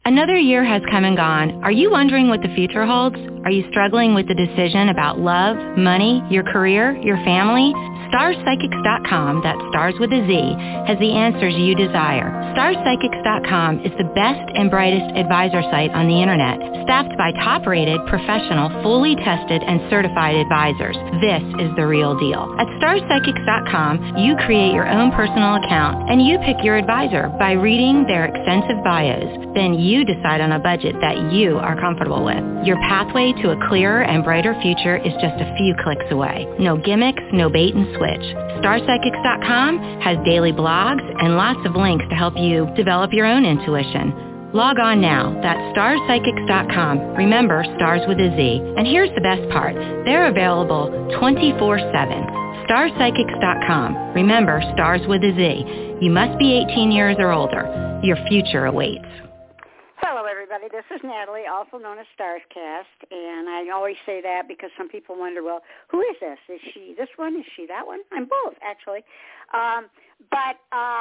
Another year has come and gone. Are you wondering what the future holds? Are you struggling with the decision about love, money, your career, your family? StarsPsychics.com, that's stars with a Z, has the answers you desire. StarsPsychics.com is the best and brightest advisor site on the internet, staffed by top-rated, professional, fully tested, and certified advisors. This is the real deal. At StarsPsychics.com, you create your own personal account, and you pick your advisor by reading their extensive bios. Then you decide on a budget that you are comfortable with. Your pathway to a clearer and brighter future is just a few clicks away. No gimmicks, no bait and switch. StarPsychics.com has daily blogs and lots of links to help you develop your own intuition. Log on now. That's StarPsychics.com. Remember, stars with a Z. And here's the best part. They're available 24/7. StarPsychics.com. Remember, stars with a Z. You must be 18 years or older. Your future awaits. Hello, everybody. This is Natalie, also known as Starscast, and I always say that because some people wonder, well, who is this? Is she this one? Is she that one? I'm both, actually. But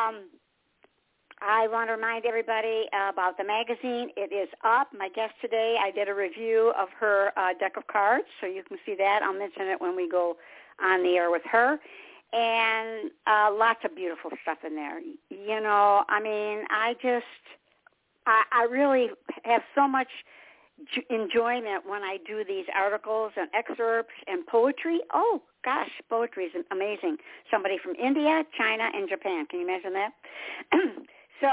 I want to remind everybody about the magazine. It is up. My guest today, I did a review of her deck of cards, so you can see that. I'll mention it when we go on the air with her. And lots of beautiful stuff in there. You know, I mean, I really have so much enjoyment when I do these articles and excerpts and poetry. Oh, gosh, poetry is amazing. Somebody from India, China, and Japan. Can you imagine that? So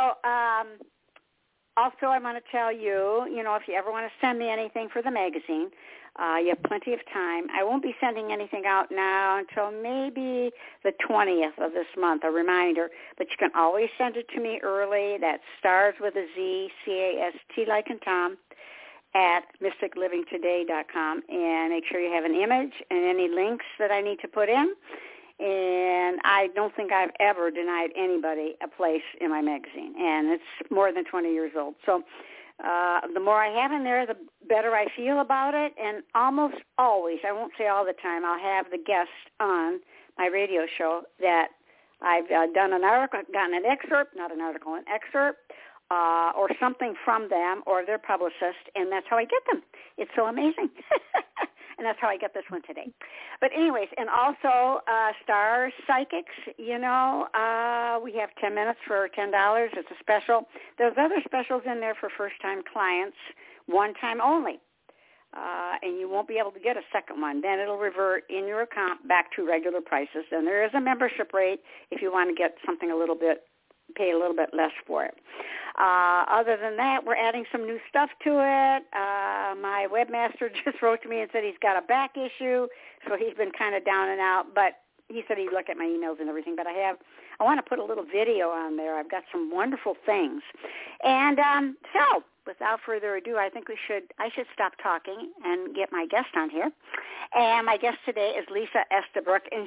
also I want to tell you, you know, if you ever want to send me anything for the magazine, you have plenty of time. I won't be sending anything out now until maybe the 20th of this month, a reminder. But you can always send it to me early. That's stars with a Z, C-A-S-T like in Tom, at mysticlivingtoday.com. And make sure you have an image and any links that I need to put in. And I don't think I've ever denied anybody a place in my magazine. And it's more than 20 years old. So the more I have in there, the better I feel about it. And almost always, I won't say all the time, I'll have the guest on my radio show that I've done an article, gotten an excerpt, not an article, an excerpt, or something from them or their publicist, and that's how I get them. It's so amazing. And that's how I get this one today. But anyways, and also Star Psychics, you know, we have 10 minutes for $10. It's a special. There's other specials in there for first-time clients, one time only. And you won't be able to get a second one. Then it'll revert in your account back to regular prices. And there is a membership rate if you want to get something pay a little bit less for it. Other than that, we're adding some new stuff to it. My webmaster just wrote to me and said he's got a back issue, so he's been kind of down and out, but he said he'd look at my emails and everything. But I want to put a little video on there. I've got some wonderful things. And so without further ado, I think I should stop talking and get my guest on here. And my guest today is Lisa Estabrook, and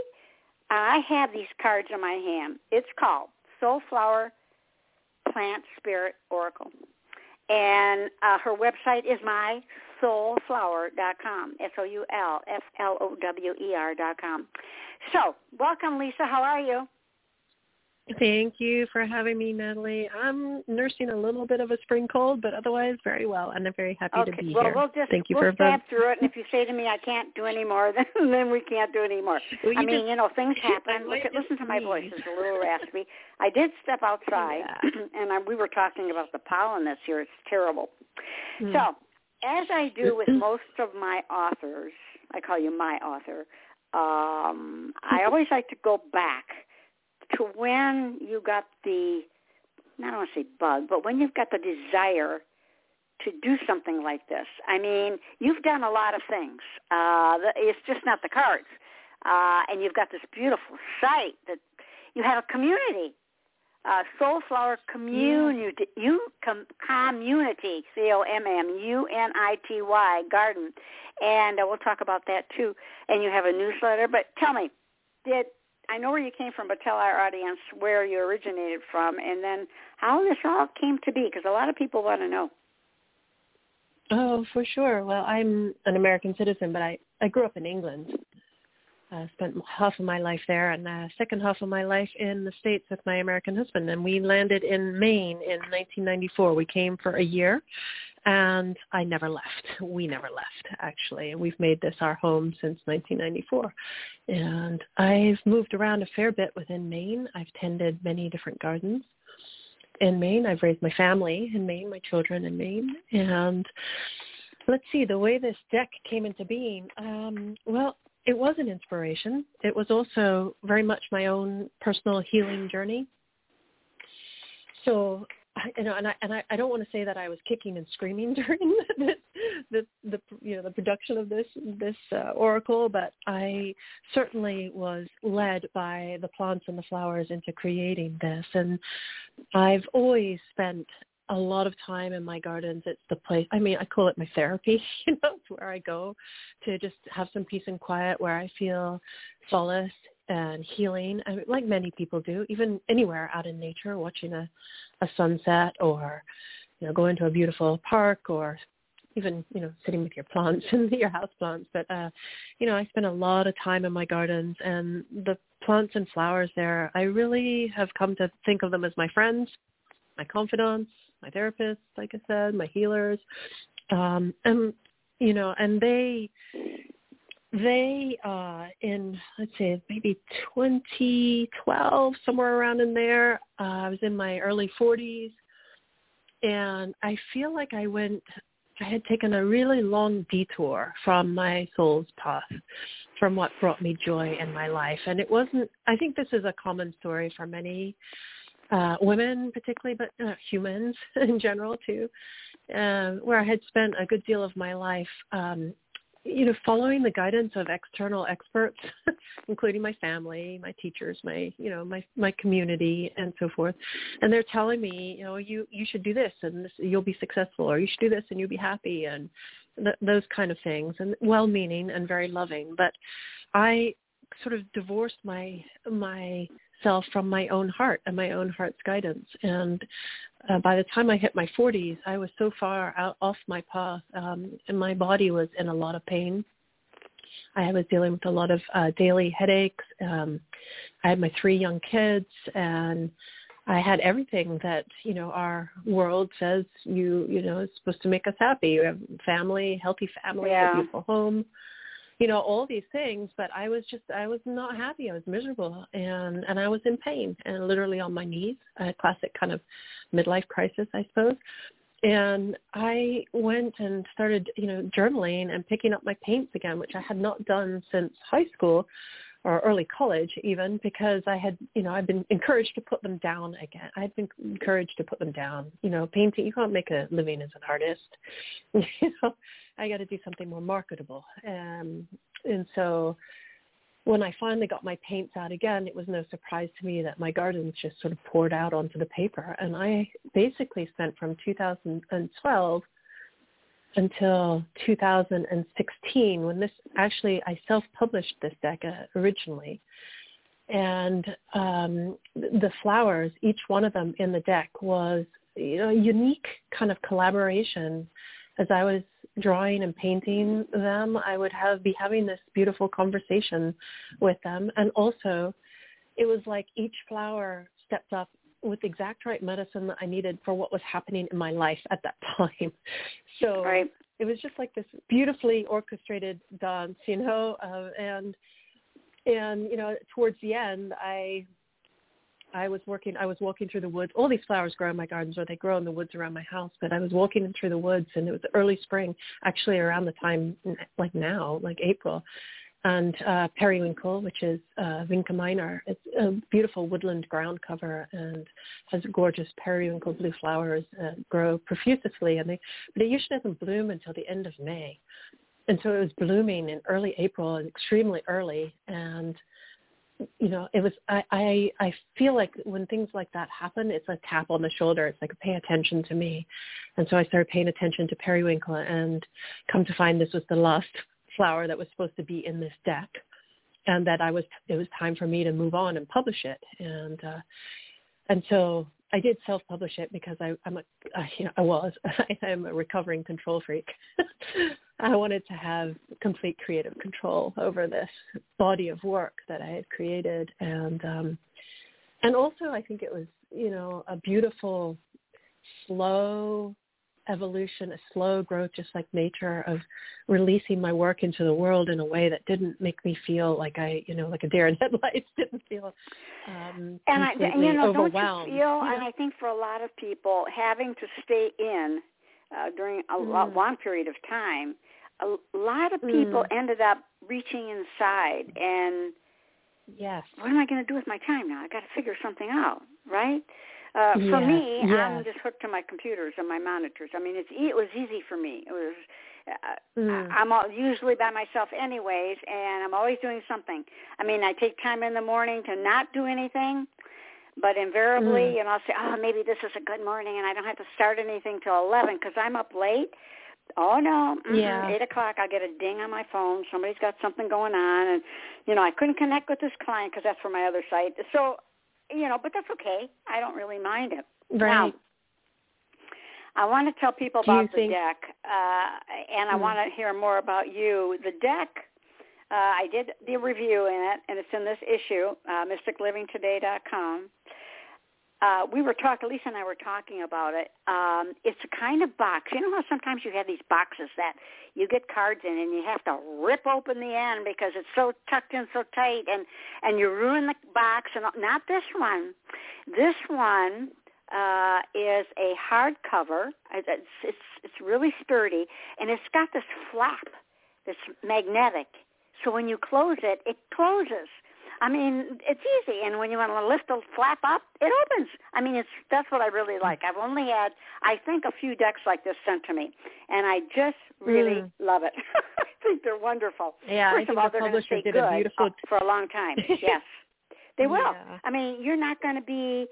I have these cards in my hand. It's called Soulflower Plant Spirit Oracle. And her website is mysoulflower.com, SOULFLOWER.com. So, welcome, Lisa. How are you? Thank you for having me, Natalie. I'm nursing a little bit of a spring cold, but otherwise very well, and I'm very happy to be here. Thank you we'll stab through it, and if you say to me I can't do any more, then we can't do any more. Well, I mean, things happen. Listen to my voice. It's a little raspy. I did step outside, and we were talking about the pollen this year. It's terrible. So, as I do with most of my authors, I call you my author, I always like to go back to when you got I don't want to say bug, but when you've got the desire to do something like this. I mean, you've done a lot of things. It's just not the cards. And you've got this beautiful site that you have a community, Soulflower Community, community, COMMUNITY Garden. And we'll talk about that too. And you have a newsletter. But tell me, I know where you came from, but tell our audience where you originated from and then how this all came to be, because a lot of people want to know. Oh, for sure. Well, I'm an American citizen, but I grew up in England. spent half of my life there and the second half of my life in the States with my American husband. And we landed in Maine in 1994. We came for a year, and I never left. We never left, actually. And we've made this our home since 1994. And I've moved around a fair bit within Maine. I've tended many different gardens in Maine. I've raised my family in Maine, my children in Maine. And let's see, the way this deck came into being, well, it was an inspiration. It was also very much my own personal healing journey. So, and I don't want to say that I was kicking and screaming during the production of this oracle, but I certainly was led by the plants and the flowers into creating this. And I've always spent a lot of time in my gardens. It's the place, I mean, I call it my therapy, it's where I go to just have some peace and quiet, where I feel solace and healing, and like many people do, even anywhere out in nature, watching a sunset, or, going to a beautiful park, or even, sitting with your plants and your house plants. But, I spend a lot of time in my gardens, and the plants and flowers there, I really have come to think of them as my friends, my confidants, my therapists, like I said, my healers, and they in, let's say, maybe 2012, somewhere around in there, I was in my early 40s, and I feel like I had taken a really long detour from my soul's path, from what brought me joy in my life. And it wasn't, I think this is a common story for many women particularly, but humans in general too, where I had spent a good deal of my life, following the guidance of external experts, including my family, my teachers, my community, and so forth. And they're telling me, you should do this, and this, you'll be successful, or you should do this and you'll be happy, and those kind of things, and well-meaning and very loving. But I sort of divorced myself from my own heart and my own heart's guidance. And by the time I hit my 40s, I was so far off my path, and my body was in a lot of pain. I was dealing with a lot of daily headaches. I had my 3 young kids, and I had everything that, our world says is supposed to make us happy. You have family, healthy family, a beautiful home, all these things, but I was not happy. I was miserable, and I was in pain and literally on my knees, a classic kind of midlife crisis, I suppose. And I went and started, journaling and picking up my paints again, which I had not done since high school or early college even, because I had, I've been encouraged to put them down again. I had been encouraged to put them down. Painting, you can't make a living as an artist. I got to do something more marketable. And so when I finally got my paints out again, it was no surprise to me that my gardens just sort of poured out onto the paper. And I basically spent from 2012 until 2016, when I self-published this deck originally. And the flowers, each one of them in the deck was a unique kind of collaboration. As I was drawing and painting them, I would be having this beautiful conversation with them. And also, it was like each flower stepped up with the exact right medicine that I needed for what was happening in my life at that time. So It was just like this beautifully orchestrated dance, and towards the end, I was walking through the woods. All these flowers grow in my gardens, or they grow in the woods around my house. But I was walking through the woods, and it was early spring, actually around the time like now, like April. And periwinkle, which is Vinca minor, it's a beautiful woodland ground cover and has gorgeous periwinkle blue flowers grow profusely. But it usually doesn't bloom until the end of May. And so it was blooming in early April, and extremely early. And it was, I feel like when things like that happen, it's a tap on the shoulder. It's like, pay attention to me. And so I started paying attention to periwinkle, and come to find this was the last flower that was supposed to be in this deck, and that it was time for me to move on and publish it. And so I did self-publish it because I'm a recovering control freak. I wanted to have complete creative control over this body of work that I had created. And also I think it was, a beautiful, slow evolution, a slow growth, just like nature, of releasing my work into the world in a way that didn't make me feel like like a deer in headlights, didn't feel and completely overwhelmed. Don't you feel, and I think for a lot of people, having to stay in during a long period of time, a lot of people ended up reaching inside and, yes, what am I going to do with my time now? I got to figure something out, right? For me, I'm just hooked to my computers and my monitors. I mean, it was easy for me. It was. I'm usually by myself anyways, and I'm always doing something. I mean, I take time in the morning to not do anything, but invariably, I'll say, maybe this is a good morning, and I don't have to start anything till 11 because I'm up late. Oh, no, 8 o'clock, I'll get a ding on my phone. Somebody's got something going on, and, I couldn't connect with this client because that's for my other site. So, but that's okay. I don't really mind it. Right. Now, I want to tell people about the deck, and I want to hear more about you. The deck, I did the review in it, and it's in this issue, mysticlivingtoday.com. Lisa and I were talking about it. It's a kind of box. You know how sometimes you have these boxes that you get cards in and you have to rip open the end because it's so tucked in so tight and you ruin the box. And not this one. This one is a hardcover. It's really sturdy, and it's got this flap that's magnetic. So when you close it, it closes. I mean, it's easy, and when you want to lift the flap up, it opens. I mean, that's what I really like. I've only had, I think, a few decks like this sent to me, and I just really love it. I think they're wonderful. Yeah, First of all, they're going to stay good for a long time. Yes, they will. Yeah. I mean, you're not going to be,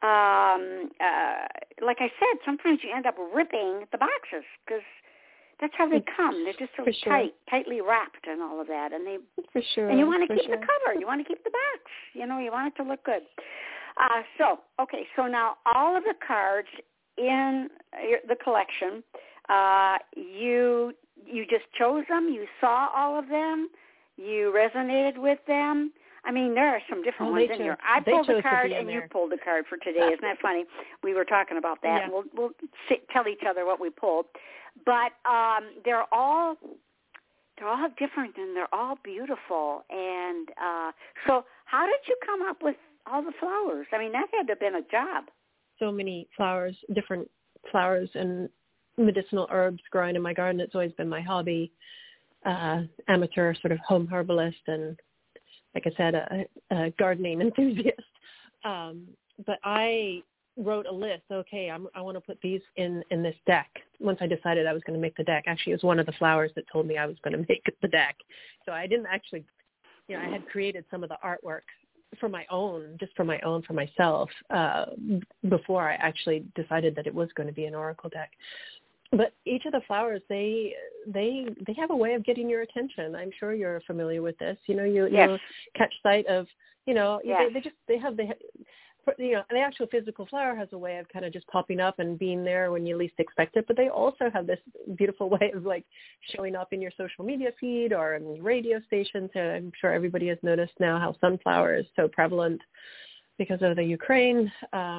like I said, sometimes you end up ripping the boxes because that's how they come. They're just so tightly wrapped and all of that. And and you want to keep the cover. You want to keep the box. You want it to look good. So now all of the cards in the collection, you just chose them. You saw all of them. You resonated with them. I mean, there are some different ones in here. I pulled a card and you pulled a card for today. Isn't that funny? We were talking about that. Yeah. We'll tell each other what we pulled. But they're all different and they're all beautiful. And so how did you come up with all the flowers? I mean, that had to have been a job. So many flowers, different flowers and medicinal herbs growing in my garden. It's always been my hobby, amateur sort of home herbalist and, like I said, a gardening enthusiast. But I wrote a list. Okay, I want to put these in this deck. Once I decided I was going to make the deck, actually, it was one of the flowers that told me I was going to make the deck. So I didn't actually, I had created some of the artwork for myself, before I actually decided that it was going to be an oracle deck. But each of the flowers, they have a way of getting your attention. I'm sure you're familiar with this. You'll catch sight of, they have the actual physical flower has a way of kind of just popping up and being there when you least expect it. But they also have this beautiful way of like showing up in your social media feed or in radio stations. And I'm sure everybody has noticed now how sunflower is so prevalent because of the Ukraine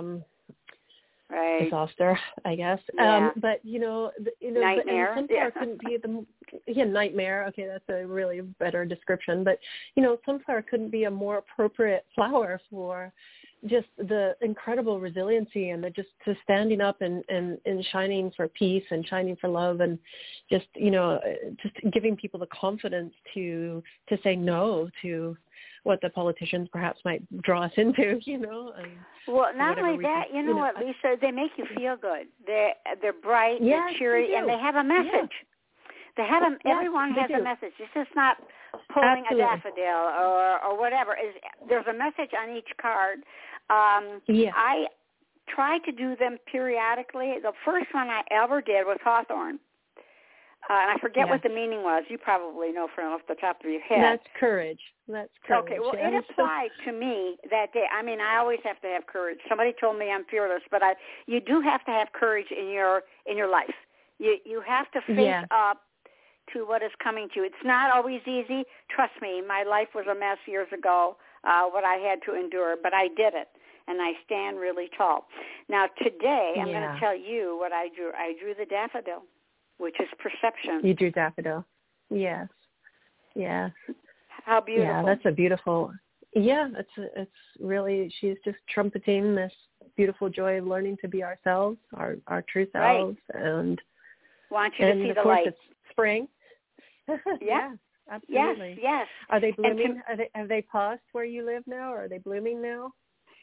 disaster, I guess. Yeah. But nightmare. Sunflower couldn't be nightmare. Okay, that's a really better description. But sunflower couldn't be a more appropriate flower for just the incredible resiliency and the just to standing up and shining for peace and shining for love and just just giving people the confidence to say no to what the politicians perhaps might draw us into, Well, not only that, what, Lisa, they make you feel good. They're bright, they're cheery, and they have a message. Yeah. They have everyone has a message. It's just not pulling a daffodil or whatever. There's a message on each card. I try to do them periodically. The first one I ever did was Hawthorne. And I forget what the meaning was. You probably know from off the top of your head. That's courage. Okay, well, it applied to me that day. I mean, I always have to have courage. Somebody told me I'm fearless, but you do have to have courage in your life. You have to face up to what is coming to you. It's not always easy. Trust me, my life was a mess years ago, what I had to endure, but I did it, and I stand really tall. Now, today, I'm going to tell you what I drew. I drew the daffodil, which is perception. You drew daffodil. Yes. Yes. How beautiful. Yeah, that's a beautiful, it's really, she's just trumpeting this beautiful joy of learning to be ourselves, our true selves. Right. And want you to see of the course light. It's spring. Yeah. Absolutely. Yes. Are they blooming? Have they paused where you live now, or are they blooming now?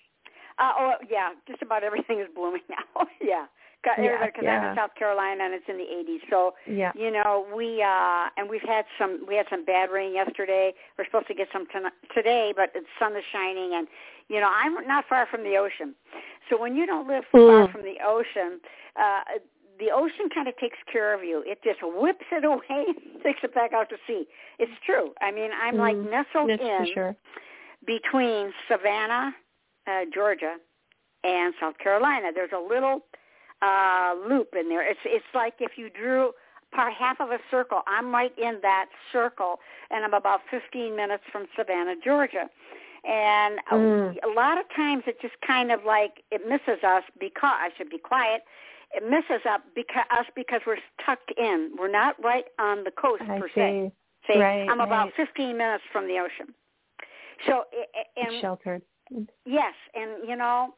Yeah, just about everything is blooming now. Yeah. Because I'm in South Carolina and it's in the 80s. So, you know, we've had some bad rain yesterday. We're supposed to get some today, but the sun is shining, and, you know, I'm not far from the ocean. So when you don't live far from the ocean kind of takes care of you. It just whips it away and takes it back out to sea. It's true. I mean, I'm like nestled in between Savannah, Georgia, and South Carolina. There's a little loop in there. It's like if you drew half of a circle. I'm right in that circle, and I'm about 15 minutes from Savannah, Georgia. And a lot of times it just kind of like it misses us because I should be quiet. It misses us because we're tucked in. We're not right on the coast per se. I'm about 15 minutes from the ocean. So and sheltered. Yes, and you know,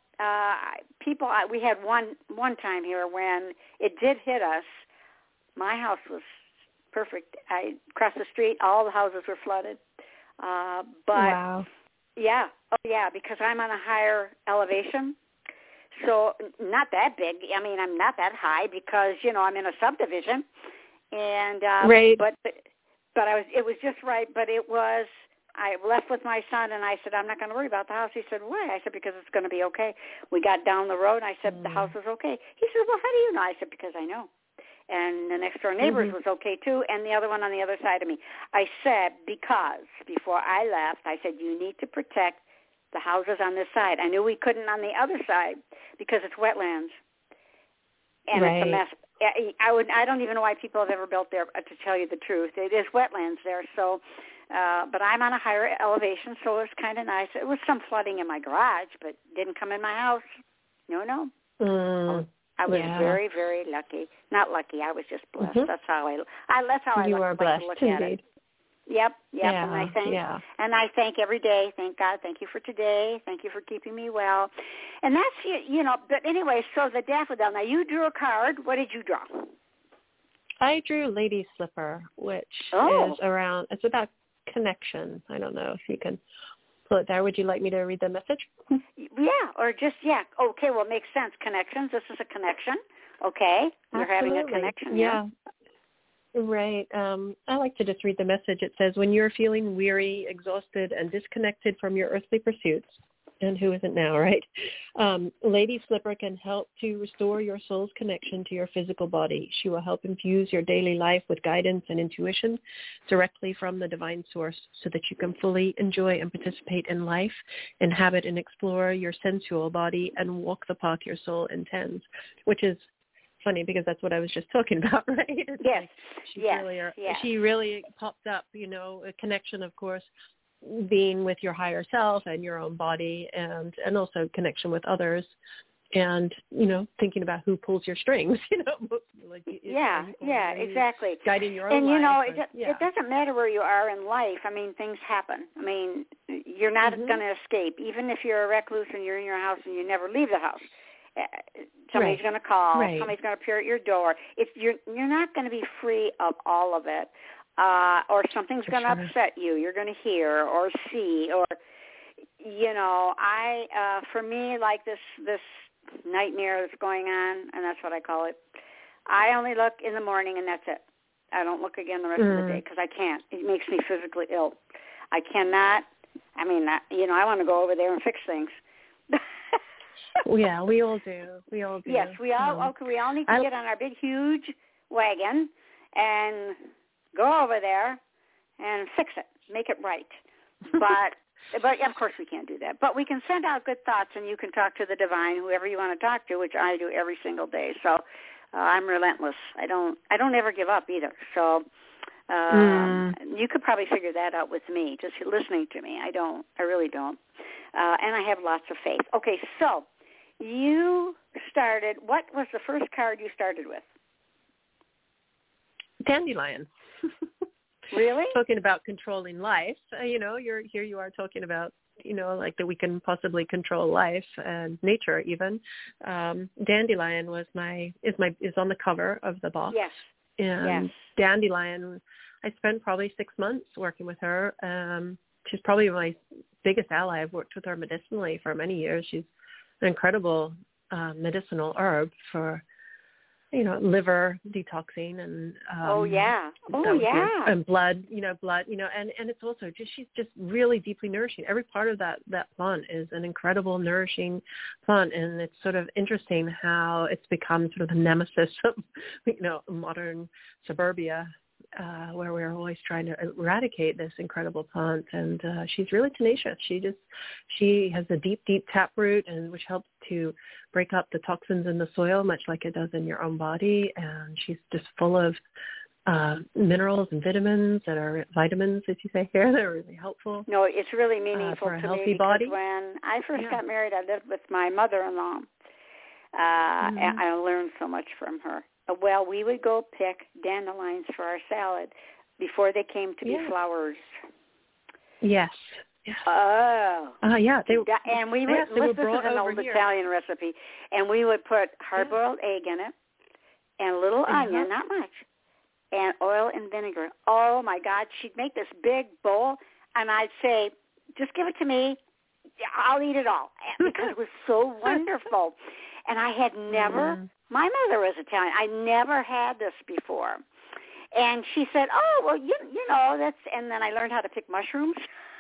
we had one time here when it did hit us. My house was perfect. I crossed the street, all the houses were flooded. But because I'm on a higher elevation. So not that big. I mean, I'm not that high because, you know, I'm in a subdivision, and but it was just right. But I left with my son, and I said, I'm not going to worry about the house. He said, why? I said, because it's going to be okay. We got down the road, and I said, the house is okay. He said, well, how do you know? I said, because I know. And the next door neighbors was okay too, and the other one on the other side of me. I said, because before I left, I said, you need to protect the houses on this side. I knew we couldn't on the other side because it's wetlands, and it's a mess. I don't even know why people have ever built there, to tell you the truth. It is wetlands there, so, but I'm on a higher elevation, so it was kind of nice. It was some flooding in my garage, but didn't come in my house. No. I was very, very lucky. Not lucky, I was just blessed. That's how I you like are blessed, to look indeed. at it. Yep. And I thank every day. Thank God. Thank you for today. Thank you for keeping me well. And that's, you know, but anyway, so the daffodil. Now, you drew a card. What did you draw? I drew Lady Slipper, which is around, it's about connection. I don't know if you can pull it there. Would you like me to read the message? Okay, well, it makes sense. Connections. This is a connection. Okay. You're having a connection. Yeah. Right. I like to just read the message. It says, when you're feeling weary, exhausted, and disconnected from your earthly pursuits, and who isn't now, right? Lady Slipper can help to restore your soul's connection to your physical body. She will help infuse your daily life with guidance and intuition directly from the divine source so that you can fully enjoy and participate in life, inhabit and explore your sensual body, and walk the path your soul intends, which is funny because that's what I was just talking about, right? It's yes. Like she really popped up, you know, a connection, of course, being with your higher self and your own body, and also connection with others, and, you know, thinking about who pulls your strings, you know. Like exactly. Guiding your own life. And, you know, it doesn't matter where you are in life. I mean, things happen. I mean, you're not going to escape. Even if you're a recluse and you're in your house and you never leave the house. Somebody's going to call. Somebody's going to appear at your door. You're not going to be free of all of it, or something's going to upset you. You're going to hear or see, or, you know, for me, like this nightmare that's going on, and that's what I call it. I only look in the morning, and that's it. I don't look again the rest of the day because I can't. It makes me physically ill. I cannot. I mean, you know, I want to go over there and fix things. Yeah, we all do. Yes, we all need to get on our big, huge wagon and go over there and fix it, make it right. But of course we can't do that. But we can send out good thoughts, and you can talk to the divine, whoever you want to talk to, which I do every single day. So I'm relentless. I don't ever give up either. So you could probably figure that out with me, just listening to me. I don't. I really don't. And I have lots of faith. Okay, so you started, what was the first card you started with? Dandelion. Really? Talking about controlling life. Here you are talking about, like that we can possibly control life and nature even. Dandelion is on the cover of the box. Yes. And yes. Dandelion, I spent probably 6 months working with her. She's probably my biggest ally. I've worked with her medicinally for many years. She's an incredible medicinal herb for, liver detoxing and and blood, and it's also just, she's just really deeply nourishing. Every part of that plant is an incredible nourishing plant, and it's sort of interesting how it's become sort of the nemesis of, modern suburbia, where we're always trying to eradicate this incredible plant. And she's really tenacious. She has a deep taproot, and which helps to break up the toxins in the soil, much like it does in your own body. And she's just full of minerals and vitamins that are vitamins, as you say here, that are really helpful. No, it's really meaningful for a to healthy me, because body. when I first got married, I lived with my mother-in-law, and I learned so much from her. Well, we would go pick dandelions for our salad before they came to be flowers. Yes. Oh. Yeah. And we would, this is an old Italian recipe, and we would put hard-boiled egg in it and a little onion, not much, and oil and vinegar. Oh, my God. She'd make this big bowl, and I'd say, just give it to me. I'll eat it all, because it was so wonderful. And I had never, my mother was Italian. I never had this before. And she said, oh, well, you know, that's, and then I learned how to pick mushrooms.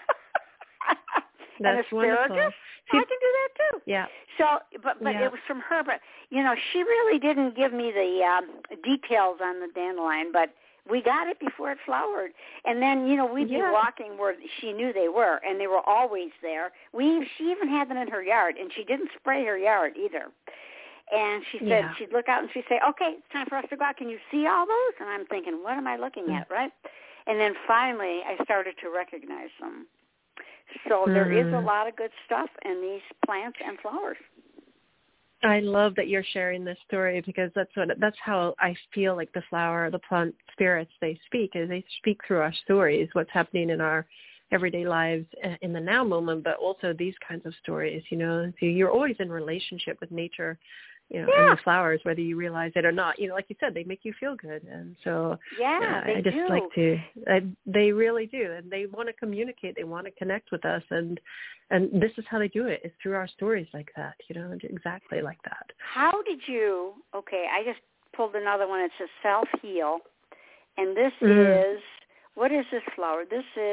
And that's asparagus. Wonderful. I can do that too. Yeah. So, but it was from her. But, she really didn't give me the details on the dandelion, but we got it before it flowered. And then, we'd be walking where she knew they were, and they were always there. She even had them in her yard, and she didn't spray her yard either. And she said, she'd look out and she'd say, okay, it's time for us to go out. Can you see all those? And I'm thinking, what am I looking at, right? And then finally I started to recognize them. So there is a lot of good stuff in these plants and flowers. I love that you're sharing this story, because that's how I feel like the plant spirits, they speak through our stories, what's happening in our everyday lives in the now moment, but also these kinds of stories, So you're always in relationship with nature, and the flowers, whether you realize it or not. Like you said, they make you feel good. And so I just like to, they really do. And they want to communicate. They want to connect with us. And this is how they do it. It's through our stories like that, exactly like that. How did you, I just pulled another one. It says self-heal. And this is, what is this flower?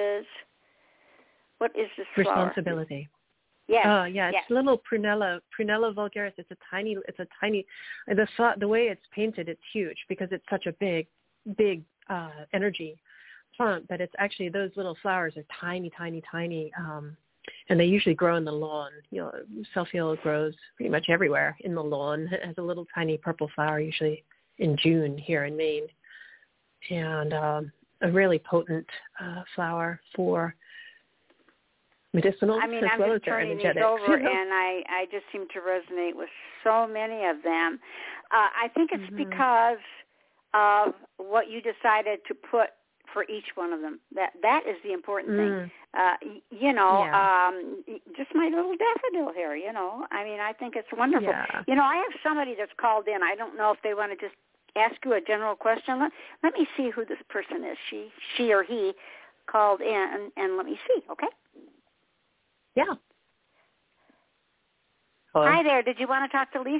What is this flower? Responsibility. Yes. Oh, yeah. It's little Prunella vulgaris. It's a tiny. The way it's painted, it's huge, because it's such a big energy plant. But it's actually, those little flowers are tiny, and they usually grow in the lawn. Self-heal grows pretty much everywhere in the lawn. It has a little tiny purple flower, usually in June here in Maine, and a really potent flower for medicinal, I mean, as I'm well just as their turning these energetics. over, and I just seem to resonate with so many of them. I think it's because of what you decided to put for each one of them. That is the important thing. Just my little daffodil here, I mean, I think it's wonderful. Yeah. I have somebody that's called in. I don't know if they want to just ask you a general question. Let me see who this person is. She or he called in, and let me see, okay? Yeah. Hello? Hi there. Did you want to talk to Lisa?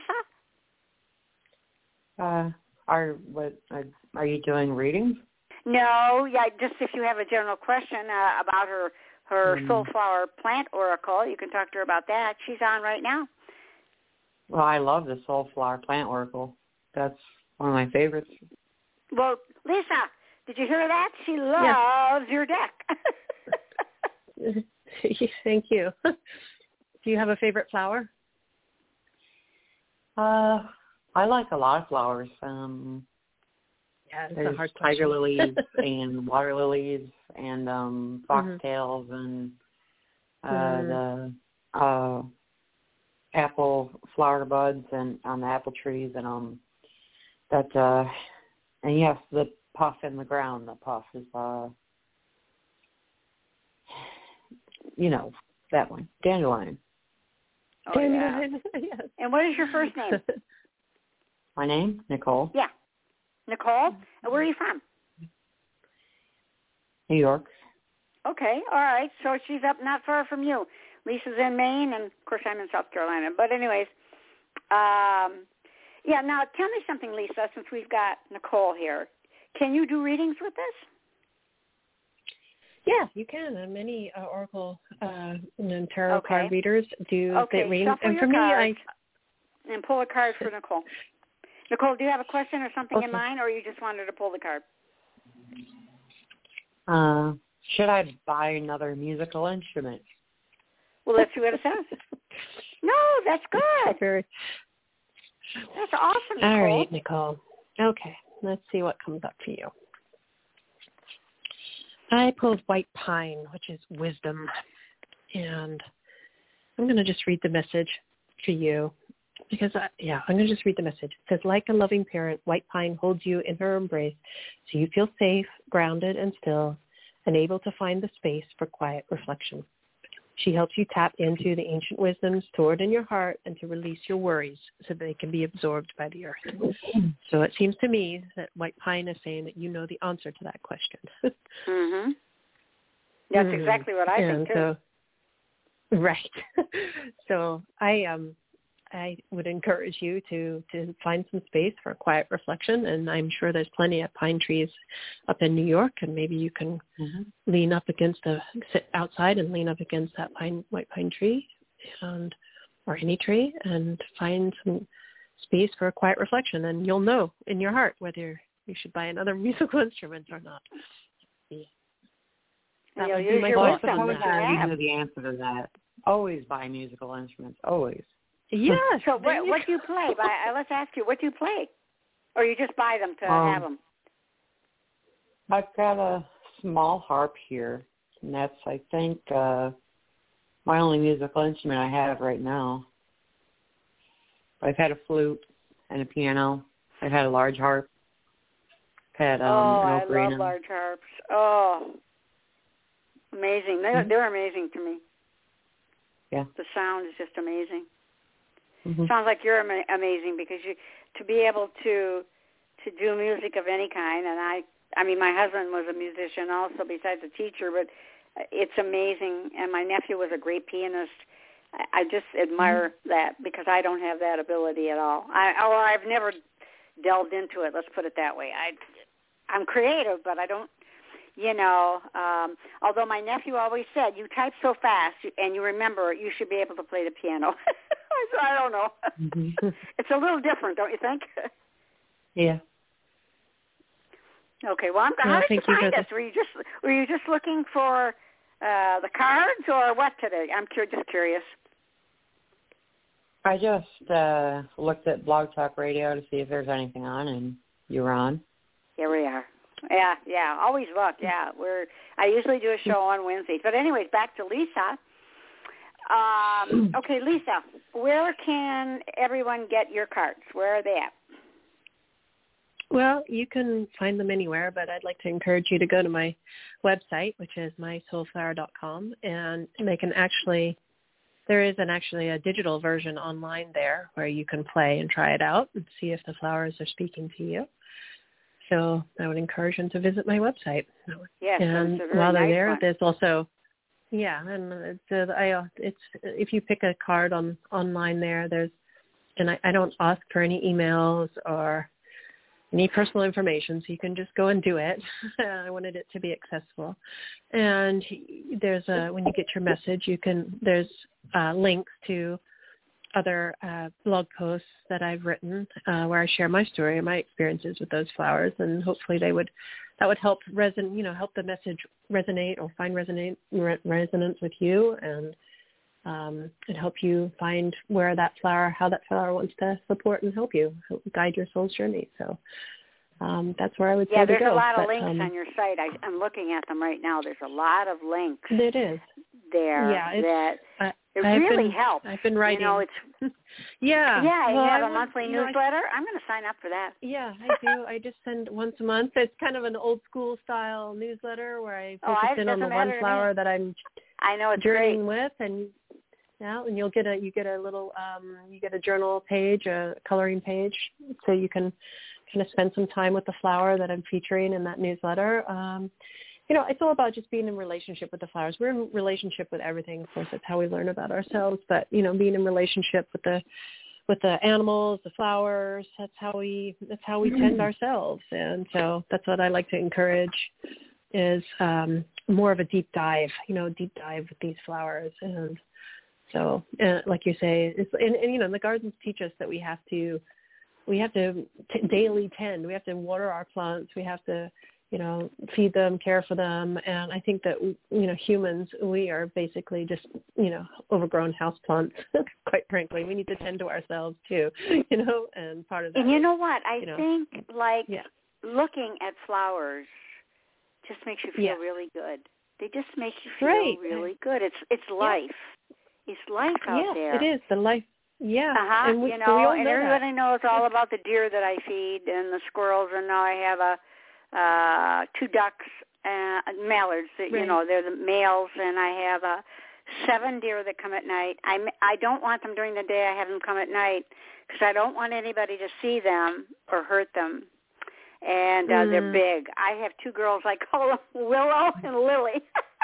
Are you doing readings? No. Yeah. Just if you have a general question about her soulflower plant oracle, you can talk to her about that. She's on right now. Well, I love the soulflower plant oracle. That's one of my favorites. Well, Lisa, did you hear that? She loves your deck. Thank you. Do you have a favorite flower? I I like a lot of flowers. Yeah, it's There's a hard question. tiger lilies and water lilies and foxtails and the apple flower buds and on the apple trees and and yes, the puff in the ground. The puff is that one, dandelion. Oh, Dandelion. yeah. Yes. And what is your first name? My name, Nicole. Yeah. Nicole? And where are you from? New York. Okay, all right. So she's up not far from you. Lisa's in Maine, and, of course, I'm in South Carolina. But anyways, yeah, now tell me something, Lisa, since we've got Nicole here. Can you do readings with us? Yeah, you can. Many oracle and tarot card readers do the readings. Shuffle And for your me, cards and pull a card for Nicole. Nicole, do you have a question or something in mind, or you just wanted to pull the card? Should I buy another musical instrument? Well, let's see what it says. No, that's good. That's awesome, Nicole. All right, Nicole. Okay, let's see what comes up for you. I pulled white pine, which is wisdom, and I'm going to just read the message for you because, I'm going to just read the message. It says, like a loving parent, white pine holds you in her embrace so you feel safe, grounded, and still, and able to find the space for quiet reflection. She helps you tap into the ancient wisdom stored in your heart and to release your worries so they can be absorbed by the earth. So it seems to me that white pine is saying that you know the answer to that question. Mm-hmm. That's exactly what I think, too. So, right. So I would encourage you to find some space for quiet reflection, and I'm sure there's plenty of pine trees up in New York, and maybe you can sit outside and lean up against that white pine tree, or any tree, and find some space for a quiet reflection, and you'll know in your heart whether you should buy another musical instrument or not. That would be my thoughts on that. You know the answer to that. Always buy musical instruments. Always. Yeah. So what do you play? Let's ask you, what do you play? Or you just buy them to have them? I've got a small harp here, and that's, I think, my only musical instrument I have right now. I've had a flute and a piano. I've had a large harp. I've had an ocarina. I love large harps. Oh, amazing. They're amazing to me. Yeah. The sound is just amazing. Sounds like you're amazing because to be able to do music of any kind, and I mean my husband was a musician also besides a teacher, but it's amazing. And my nephew was a great pianist. I just admire that because I don't have that ability at all. I've never delved into it. Let's put it that way. I'm creative, but I don't. Although my nephew always said, you type so fast and you remember, you should be able to play the piano. So I don't know. It's a little different, don't you think? Yeah. Okay. Well, how did you find us? Were you just looking for the cards or what today? I'm just curious. I just looked at Blog Talk Radio to see if there's anything on, and you were on. Here we are. Yeah. Always look. Yeah, I usually do a show on Wednesdays. But anyways, back to Lisa. Okay, Lisa, where can everyone get your cards? Where are they at? Well, you can find them anywhere, but I'd like to encourage you to go to my website, which is mysoulflower.com, and there is actually a digital version online there where you can play and try it out and see if the flowers are speaking to you. So I would encourage them to visit my website. Yes, and while they're there, there's also, and it's if you pick a card online there, I don't ask for any emails or any personal information, so you can just go and do it. I wanted it to be accessible. And there's when you get your message, there's links to other blog posts that I've written where I share my story and my experiences with those flowers, and hopefully that would help help the message resonate or find resonance with you, and and help you find how that flower wants to support and help guide your soul's journey. So that's where I would say to go. Yeah, there's a lot of links on your site. I'm looking at them right now. There's a lot of links. It is. There. Yeah, it really helps. I've been writing. It's yeah. Yeah, well, you have a monthly newsletter. I'm going to sign up for that. Yeah, I do. I just send once a month. It's kind of an old school style newsletter where I focus in on the one flower that I'm journeying with, and you'll get a little you get a journal page, a coloring page, so you can kind of spend some time with the flower that I'm featuring in that newsletter. It's all about just being in relationship with the flowers. We're in relationship with everything. Of course, that's how we learn about ourselves. But, being in relationship with the animals, the flowers, that's how we tend ourselves. And so that's what I like to encourage is more of a deep dive with these flowers. And so, like you say, and the gardens teach us that we have to daily tend. We have to water our plants. We have to feed them, care for them. And I think that, humans, we are basically just, overgrown houseplants, quite frankly. We need to tend to ourselves too, and part of that. And you know what? I think looking at flowers just makes you feel really good. They just make you feel really good. It's life. It's life out there. Yeah, it is. The life. Yeah. And we all know everybody knows all about the deer that I feed and the squirrels, and now I have 2 ducks, mallards. That, they're the males, and I have 7 deer that come at night. I don't want them during the day. I have them come at night because I don't want anybody to see them or hurt them. And they're big. I have 2 girls. I call them Willow and Lily.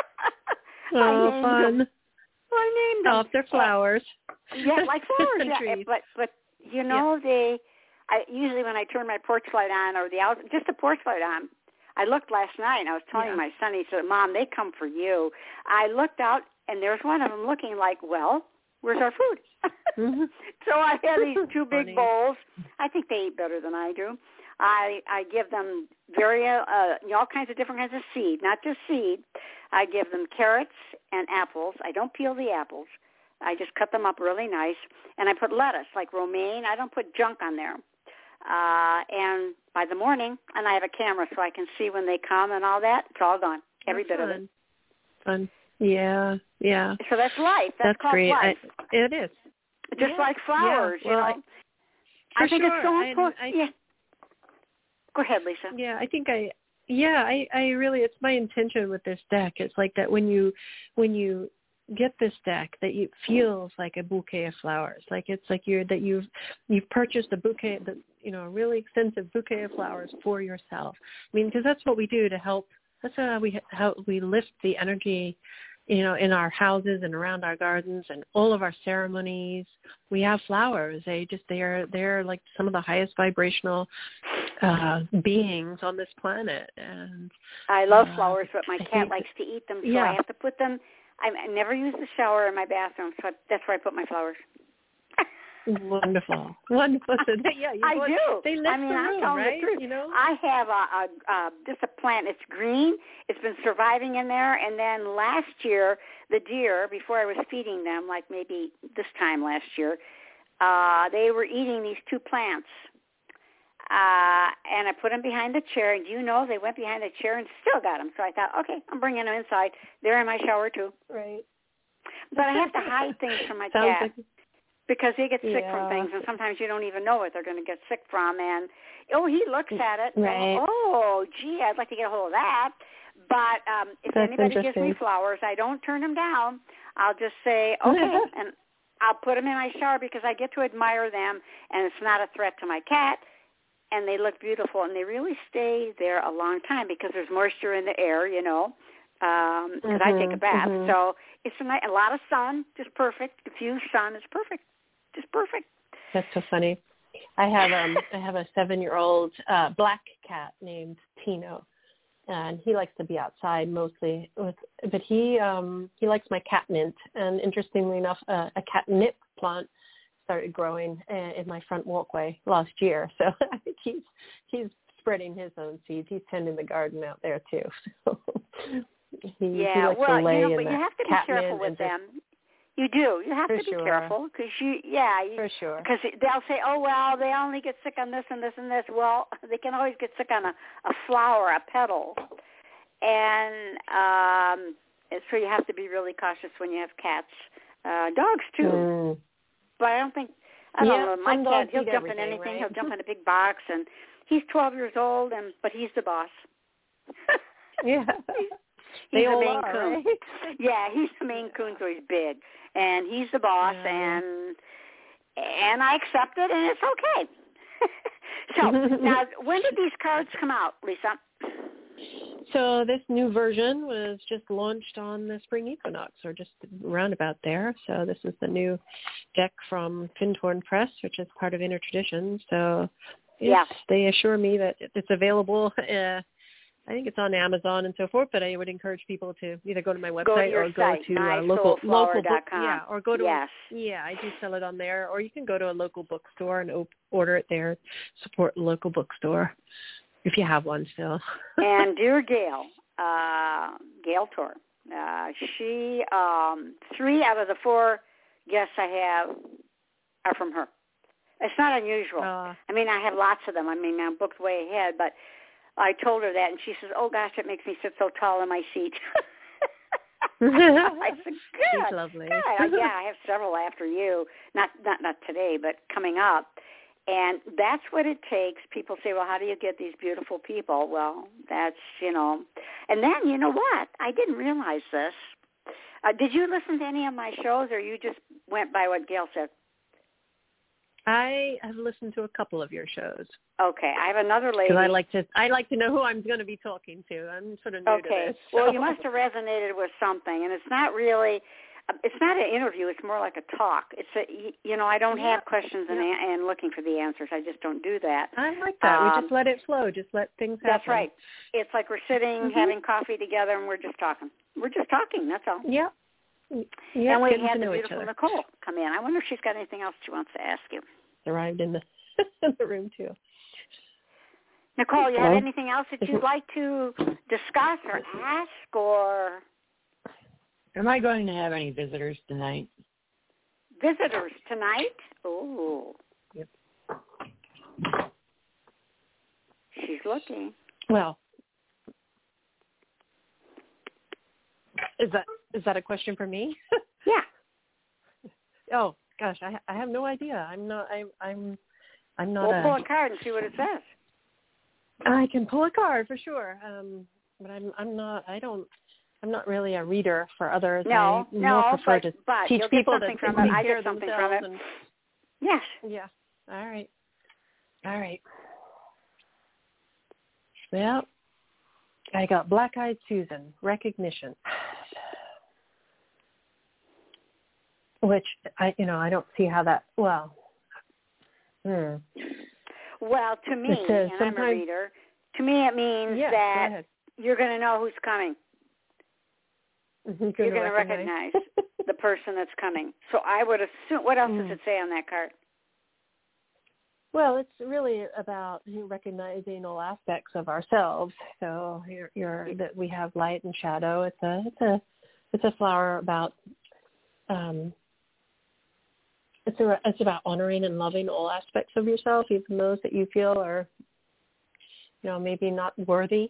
Oh, fun. I named them. Oh, they're flowers. Yeah, like flowers. Trees. But they. Usually when I turn my porch light on or just the porch light on, I looked last night and I was telling my son, he said, Mom, they come for you. I looked out and there's one of them looking like, well, where's our food? Mm-hmm. So I had these 2 big bowls. I think they eat better than I do. I give them all kinds of different kinds of seed, not just seed. I give them carrots and apples. I don't peel the apples. I just cut them up really nice. And I put lettuce, like romaine. I don't put junk on there. And by the morning, and I have a camera so I can see when they come and all that. It's all gone, every bit of it. Fun. Yeah. So that's life. That's called great. life. It is. Just like flowers, I think it's so important. Go ahead, Lisa. Yeah, I think I really, it's my intention with this deck. It's like that when you get this deck, that it feels like a bouquet of flowers. Like it's like you've purchased a bouquet, a really extensive bouquet of flowers for yourself. I mean, because that's what we do to help. That's how we lift the energy, in our houses and around our gardens and all of our ceremonies. We have flowers. They're like some of the highest vibrational beings on this planet. And I love flowers, but my cat likes to eat them, so I have to put them. I never use the shower in my bathroom, so that's where I put my flowers. Wonderful. So I do. They lift the room, right? The truth. I have just a plant. It's green. It's been surviving in there. And then last year, the deer, before I was feeding them, like maybe this time last year, they were eating these 2 plants. And I put them behind the chair. And they went behind the chair and still got them. So I thought, okay, I'm bringing them inside. They're in my shower too. Right. But I have to hide things from my cat. Because he gets sick from things, and sometimes you don't even know what they're going to get sick from. And, he looks at it. Right. And, gee, I'd like to get a hold of that. But if anybody gives me flowers, I don't turn them down. I'll just say, okay, and I'll put them in my shower because I get to admire them, and it's not a threat to my cat. And they look beautiful, and they really stay there a long time because there's moisture in the air, because I take a bath. So it's a lot of sun, just perfect. Diffused sun is perfect. Just perfect. That's so funny. I have a 7-year-old black cat named Tino, and he likes to be outside mostly. But he likes my catmint, and interestingly enough, a catnip plant started growing in my front walkway last year. So I think he's spreading his own seeds. He's tending the garden out there too. So he likes to lay in but you have to be careful with them. You do. You have For to be sure. careful because For sure. Because they'll say, oh, well, they only get sick on this and this and this. Well, they can always get sick on a flower, a petal. And so you have to be really cautious when you have cats. Dogs, too. Mm. But I don't know. My cat, he'll jump in anything. Right? He'll jump in a big box. And he's 12 years old, but he's the boss. Yeah. He's all a Maine are, Coon. right? Yeah, he's a Maine Coon, so he's big. And he's the boss, and I accept it, and it's okay. So, now, when did these cards come out, Lisa? So this new version was just launched on the spring equinox, or just around about there. So this is the new deck from Findhorn Press, which is part of Inner Tradition. So they assure me that it's available. I think it's on Amazon and so forth, but I would encourage people to either go to my website or go to a local book. Yeah, or go to I do sell it on there, or you can go to a local bookstore and order it there. Support the local bookstore if you have one still. And dear Gail, Gail Tor, she 3 out of the 4 guests I have are from her. It's not unusual. I mean, I have lots of them. I mean, I'm booked way ahead, but I told her that, and she says, oh, gosh, it makes me sit so tall in my seat. I said, good. She's lovely. Good. Yeah, I have several after you. Not today, but coming up. And that's what it takes. People say, well, how do you get these beautiful people? Well, that's, And then, you know what? I didn't realize this. Did you listen to any of my shows, or you just went by what Gail said? I have listened to a couple of your shows. Okay, I have another lady. Because I like to know who I'm going to be talking to. I'm sort of new to this. So. Well, you must have resonated with something, and it's not an interview. It's more like a talk. It's I don't have questions and looking for the answers. I just don't do that. I like that. We just let it flow. Just let things happen. That's right. It's like we're sitting having coffee together, and we're just talking. We're just talking. That's all. Yeah. Yeah, and we had the beautiful Nicole come in. I wonder if she's got anything else she wants to ask you. Arrived in the room too. Nicole, you have anything else that you'd like to discuss or ask, or? Am I going to have any visitors tonight? Visitors tonight? Oh. Yep. She's looking. Well, is that a question for me? Yeah. Oh gosh, I have no idea. I'm not. We'll pull a card and see what it says. I can pull a card for sure, but I'm not. I'm not really a reader for others. I more prefer to teach people to from it. I get something from it. Yes. Yeah. All right. Well, I got Black-Eyed Susan, recognition, which I don't see how that. Well. Well, to me, and I'm a reader, to me it means that you're going to know who's coming. You're going to recognize the person that's coming. So I would assume, what else does it say on that card? Well, it's really about recognizing all aspects of ourselves. So that we have light and shadow. It's a flower about. It's about honoring and loving all aspects of yourself, even those that you feel are, maybe not worthy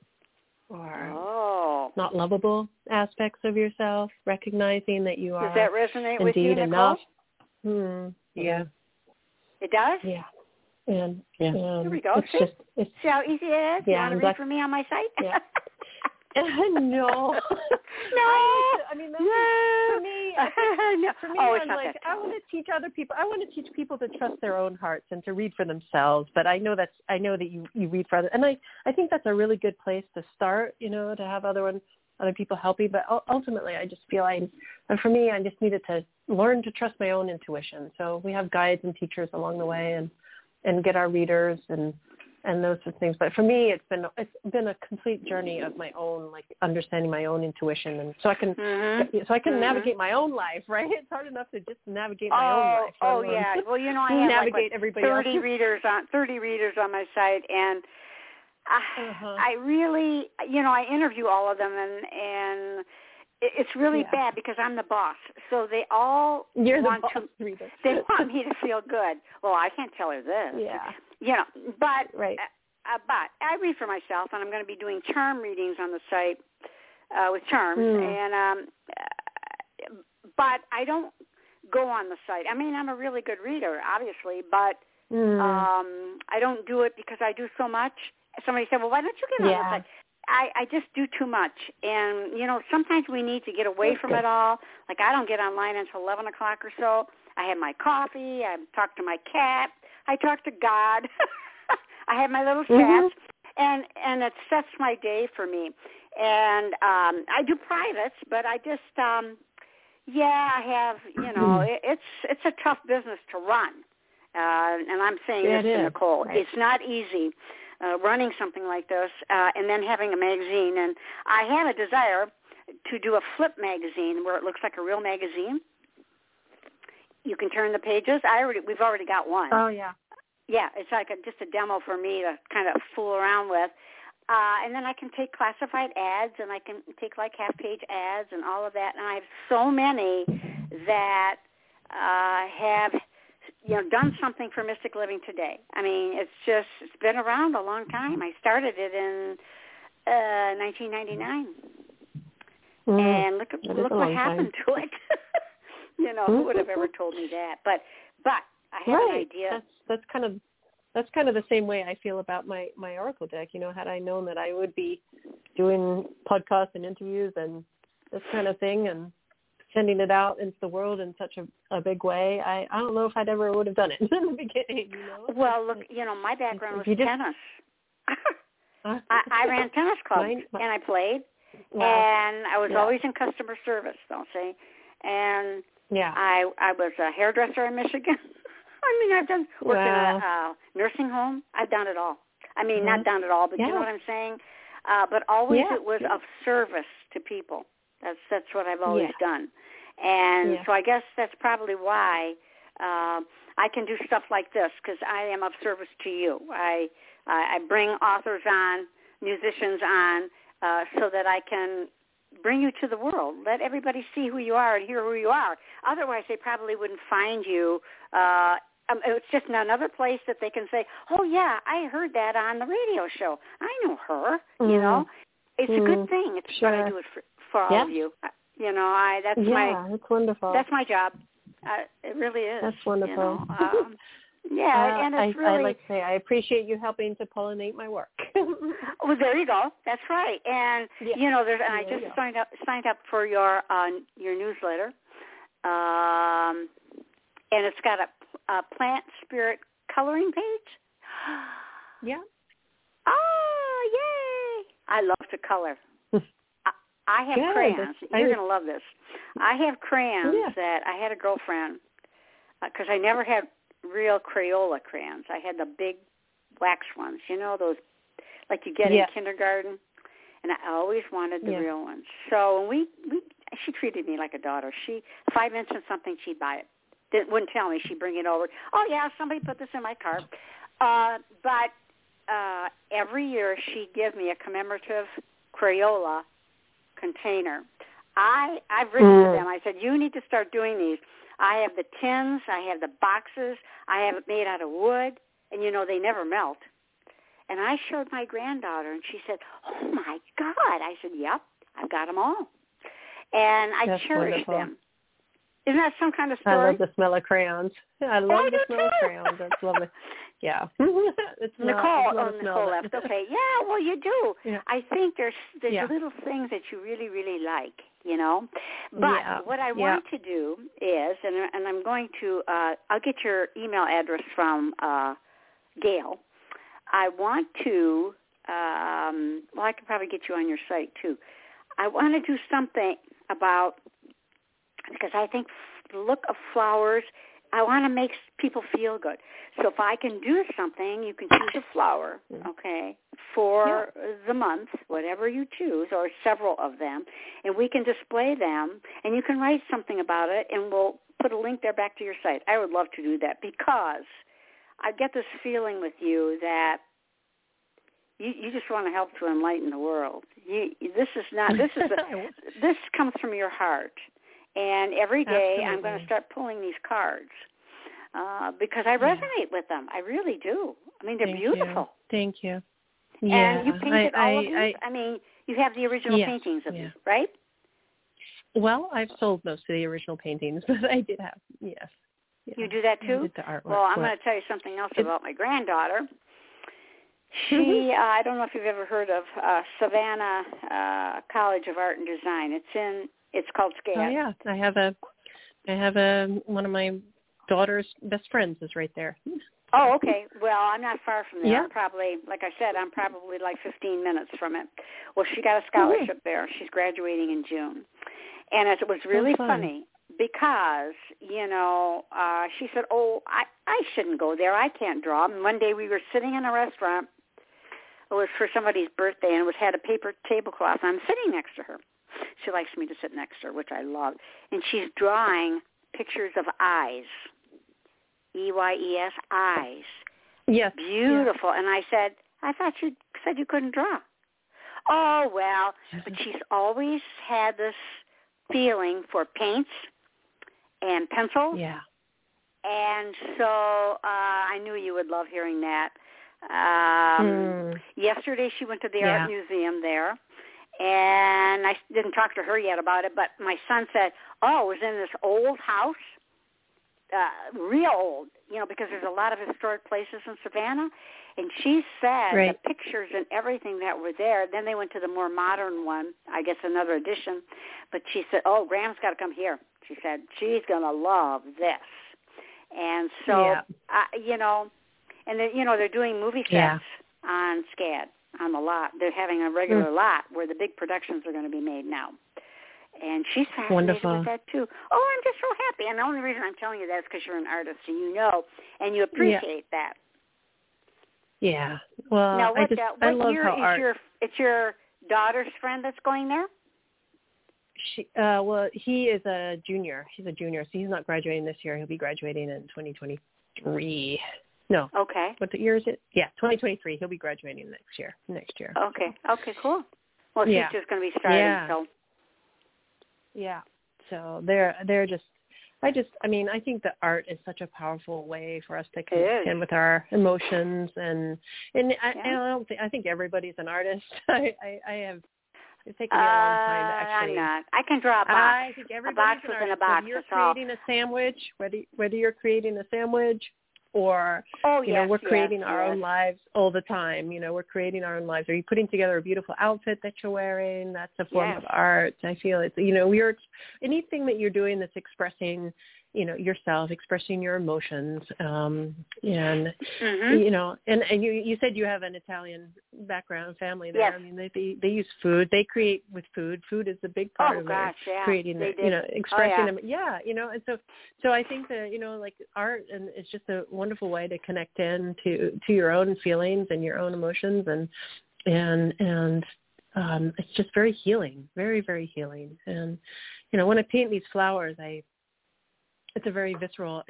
or not lovable aspects of yourself. Recognizing that you are. Does that resonate with you, Nicole? Enough. Yeah. It does? Yeah. And here we go. See how easy it is? Yeah, you want to read for me on my site? Yeah. No. I mean, for me, I'm like, I want to teach other people. I want to teach people to trust their own hearts and to read for themselves. But I know that you read for others, and I think that's a really good place to start. To have other people help you. But ultimately, I just feel for me, I just needed to learn to trust my own intuition. So we have guides and teachers along the way, and get our readers and those sorts of things. But for me, it's been a complete journey of my own, like understanding my own intuition, and so I can navigate my own life. Right? It's hard enough to just navigate my own life. Oh yeah. Well, I have navigate everybody 30 readers on my site, and I really, I interview all of them, and it's really bad because I'm the boss. So they all want they want me to feel good. Well, I can't tell her this. Yeah. You know, but right. But I read for myself, and I'm going to be doing charm readings on the site with charms. And but I don't go on the site. I mean, I'm a really good reader, obviously, but I don't do it because I do so much. Somebody said, well, why don't you get on the site? I just do too much. And, you know, sometimes we need to get away from it all. Like, I don't get online until 11 o'clock or so. I have my coffee. I talk to my cat. I talk to God. I have my little chats. And it sets my day for me. And I do privates, but I just, I have, you know, it's a tough business to run. And I'm saying this to Nicole. Right. It's not easy. Running something like this and then having a magazine. And I have a desire to do a flip magazine where it looks like a real magazine. You can turn the pages. We've already got one. Oh, yeah. Yeah, it's like just a demo for me to kind of fool around with. And then I can take classified ads, and I can take like half-page ads and all of that. And I have so many that have done something for Mystic Living Today. I mean, it's been around a long time. I started it in 1999. And look what happened to it. Who would have ever told me that? But I have an idea. That's kind of the same way I feel about my Oracle deck. Had I known that I would be doing podcasts and interviews and this kind of thing and sending it out into the world in such a big way, I don't know if I'd ever would have done it in the beginning. Well, look, my background was tennis. I ran tennis clubs, and I played, and I was always in customer service, don't say. And I was a hairdresser in Michigan. I mean, I've done worked in a nursing home. I've done it all. I mean, not done it all, but you know what I'm saying? But always it was of service to people. That's what I've always done. And so I guess that's probably why I can do stuff like this, because I am of service to you. I bring authors on, musicians on, so that I can bring you to the world. Let everybody see who you are and hear who you are. Otherwise, they probably wouldn't find you. It's just another place that they can say, oh, yeah, I heard that on the radio show. I know her, It's a good thing. It's what I do it for all of you. That's wonderful. That's my job. It really is. That's wonderful. And it's really. I like to say I appreciate you helping to pollinate my work. Well, there you go. That's right. And I just signed up for your newsletter, and it's got a plant spirit coloring page. Yeah. Oh, yay! I love to color. I have crayons. You're going to love this. I have crayons that I had a girlfriend, because I never had real Crayola crayons. I had the big wax ones, those like you get in kindergarten, and I always wanted the real ones. So when she treated me like a daughter. If I mentioned something, she'd buy it. Wouldn't tell me. She'd bring it over. Oh, yeah, somebody put this in my cart. But every year she'd give me a commemorative Crayola container. I've written to them. I said, you need to start doing these. I have the tins. I have the boxes. I have it made out of wood. And, they never melt. And I showed my granddaughter, and she said, oh, my God. I said, yep, I've got them all. And I cherish them. Isn't that some kind of story? I love the smell of crayons. I love the smell of crayons. That's lovely. Yeah. Nicole left. Okay. Yeah, well, you do. Yeah. I think there's little things that you really, really like, But what I want to do is, and I'm going to, I'll get your email address from Gail. I want to, I can probably get you on your site, too. I want to do something about, because I think the look of flowers, I want to make people feel good. So if I can do something, you can choose a flower, okay, for the month, whatever you choose, or several of them, and we can display them, and you can write something about it, and we'll put a link there back to your site. I would love to do that, because I get this feeling with you that, You just want to help to enlighten the world. This comes from your heart. And every day Absolutely. I'm going to start pulling these cards because I resonate with them. I really do. I mean, they're beautiful. Thank you. And you painted all of these? I mean, you have the original paintings of these, right? Well, I've sold most of the original paintings, but I did have, yes. Yeah. You do that too? I did the artwork. Well, I'm going to tell you something else about my granddaughter. She, I don't know if you've ever heard of Savannah College of Art and Design. It's called SCAD. Oh yeah, I have one of my daughter's best friends is right there. Oh, okay. Well, I'm not far from there. Yeah. I'm probably, like I said, I'm probably like 15 minutes from it. Well, she got a scholarship there. She's graduating in June. And it was really funny because, she said, I shouldn't go there. I can't draw. And one day we were sitting in a restaurant. It was for somebody's birthday, and it had a paper tablecloth. I'm sitting next to her. She likes me to sit next to her, which I love. And she's drawing pictures of eyes, EYES, eyes. Yes. Beautiful. Yes. And I said, I thought you said you couldn't draw. Oh, well, but she's always had this feeling for paints and pencils. Yeah. And so I knew you would love hearing that. Yesterday she went to the art museum there, and I didn't talk to her yet about it, but my son said, it was in this old house, real old, because there's a lot of historic places in Savannah, and she said the pictures and everything that were there, then they went to the more modern one, I guess another edition, but she said, Graham's got to come here. She said, she's going to love this. And so, and they're doing movie sets on SCAD, on the lot. They're having a regular lot where the big productions are going to be made now. And she's fascinated with that, too. Oh, I'm just so happy. And the only reason I'm telling you that is because you're an artist and you know, and you appreciate that. Yeah. Well, now, I love year how is it's your daughter's friend that's going there? He is a junior. He's a junior, so he's not graduating this year. He'll be graduating in 2023. No. Okay. What year is it? Yeah, 2023. He'll be graduating next year. Okay. Okay, cool. Well, she's just going to be starting, so. Yeah. So they're just, I think that art is such a powerful way for us to connect in with our emotions, and I think everybody's an artist. It's taken me a long time to actually. I'm not. I can draw a box. I think everybody's an artist. Whether you're creating a sandwich, whether you're creating a sandwich, or we're creating our own lives all the time. We're creating our own lives. Are you putting together a beautiful outfit that you're wearing? That's a form of art. I feel it's anything that you're doing that's expressing yourself, expressing your emotions, and you said you have an Italian background family there. Yes. I mean, they use food. They create with food. Food is a big part of creating, expressing them. Yeah, and so I think that like art and it's just a wonderful way to connect in to your own feelings and your own emotions, and it's just very healing, very, very healing. And when I paint these flowers, it's a very visceral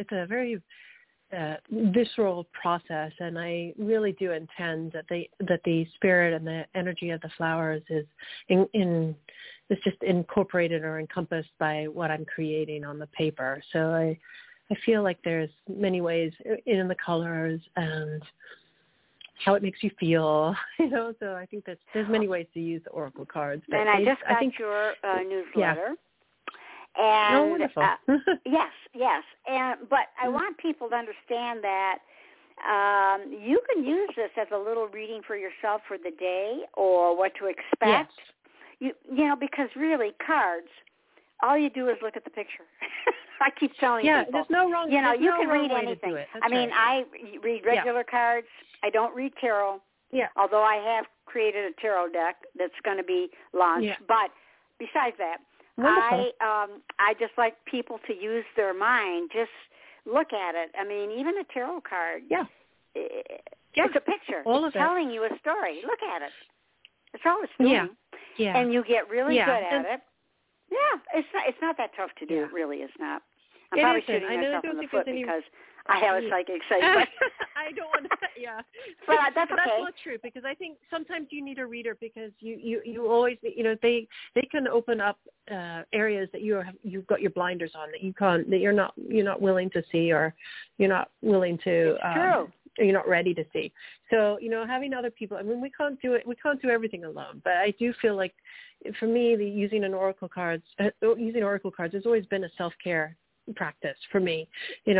process, and I really do intend that the spirit and the energy of the flowers is is just incorporated or encompassed by what I'm creating on the paper. So I feel like there's many ways in the colors and how it makes you feel, So I think there's many ways to use the oracle cards. And I just got your newsletter. Yeah. And wonderful. yes. But I want people to understand that you can use this as a little reading for yourself for the day or what to expect. Yes. Because really cards, all you do is look at the picture. I keep telling people. There's no wrong. You can read anything. I read regular cards. I don't read tarot. Yeah. Although I have created a tarot deck that's going to be launched. Yeah. But besides that. Wonderful. I just like people to use their mind. Just look at it. I mean, even a tarot card. Yeah. It's a picture. It's telling you a story. Look at it. That's all it's doing. Yeah. And you get really good at it. Yeah. It's not that tough to do. It really is not. I'm probably shooting myself in the foot because I have a psychic site, but I don't want to. Yeah, but that's okay. That's not true, because I think sometimes you need a reader, because you always, they can open up areas that you've got your blinders on, that you're not willing to see, or you're not willing to. It's true. You're not ready to see. So, having other people, I mean, we can't do everything alone, but I do feel like, for me, using oracle cards has always been a self-care practice for me. And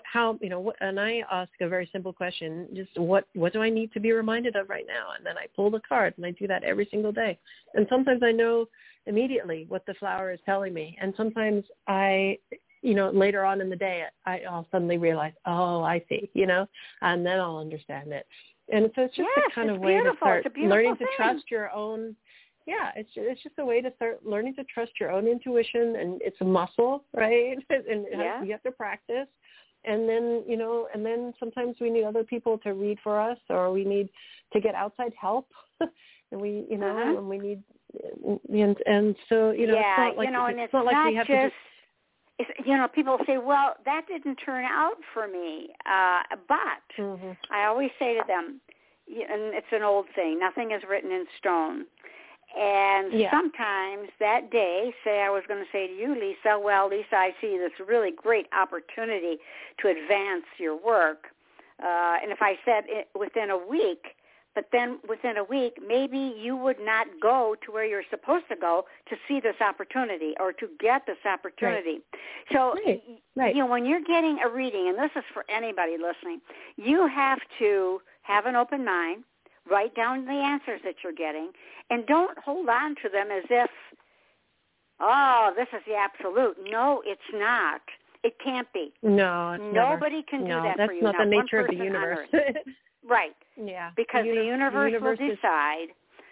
I ask a very simple question, just what do I need to be reminded of right now? And then I pull the card, and I do that every single day. And sometimes I know immediately what the flower is telling me. And sometimes later on in the day, I'll suddenly realize, oh, I see, and then I'll understand it. And so it's just a kind of way to start learning to trust your own. Yeah, it's just a way to start learning to trust your own intuition, and it's a muscle, right? And you have to practice. And then, and then sometimes we need other people to read for us, or we need to get outside help. And we, and we need, and so, it's not like, it's not like we have to. People say, well, that didn't turn out for me. But I always say to them, and it's an old saying, nothing is written in stone. And sometimes that day, say I was going to say to you, Lisa, well, Lisa, I see this really great opportunity to advance your work. And if I said it within a week, but then within a week, maybe you would not go to where you're supposed to go to see this opportunity or to get this opportunity. Right. So, when you're getting a reading, and this is for anybody listening, you have to have an open mind, write down the answers that you're getting, and don't hold on to them as if, oh, this is the absolute. No, it's not. It can't be. No, it's nobody can do that for you. That's not the nature of the universe. Right. Yeah. Because the universe will decide